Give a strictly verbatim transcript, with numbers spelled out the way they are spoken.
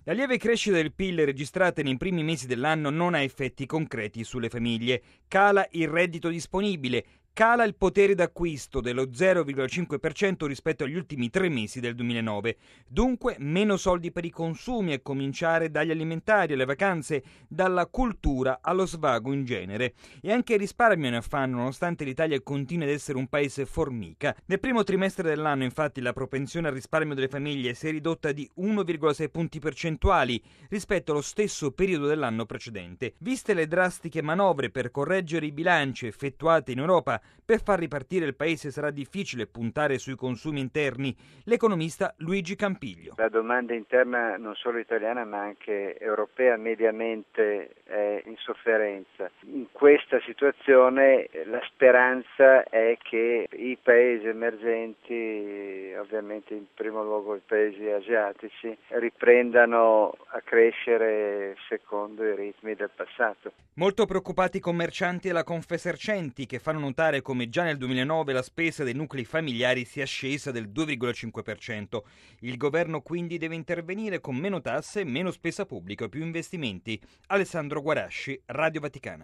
La lieve crescita del P I L registrata nei primi mesi dell'anno non ha effetti concreti sulle famiglie. Cala il reddito disponibile, cala il potere d'acquisto dello zero virgola cinque per cento rispetto agli ultimi tre mesi del duemilanove. Dunque meno soldi per i consumi, a cominciare dagli alimentari alle vacanze, dalla cultura allo svago in genere. E anche il risparmio ne affanno, nonostante l'Italia continui ad essere un paese formica. Nel primo trimestre dell'anno, infatti, la propensione al risparmio delle famiglie si è ridotta di uno virgola sei punti percentuali rispetto allo stesso periodo dell'anno precedente. Viste le drastiche manovre per correggere i bilanci effettuate in Europa, per far ripartire il paese sarà difficile puntare sui consumi interni. L'economista Luigi Campiglio. La domanda interna non solo italiana ma anche europea mediamente è in sofferenza. In questa situazione la speranza è che i paesi emergenti, ovviamente in primo luogo i paesi asiatici, riprendano a crescere secondo i ritmi del passato. Molto preoccupati i commercianti e la Confesercenti, che fanno notare come già nel duemilanove la spesa dei nuclei familiari sia scesa del due virgola cinque per cento. Il governo quindi deve intervenire con meno tasse, meno spesa pubblica e più investimenti. Alessandro Guarasci, Radio Vaticana.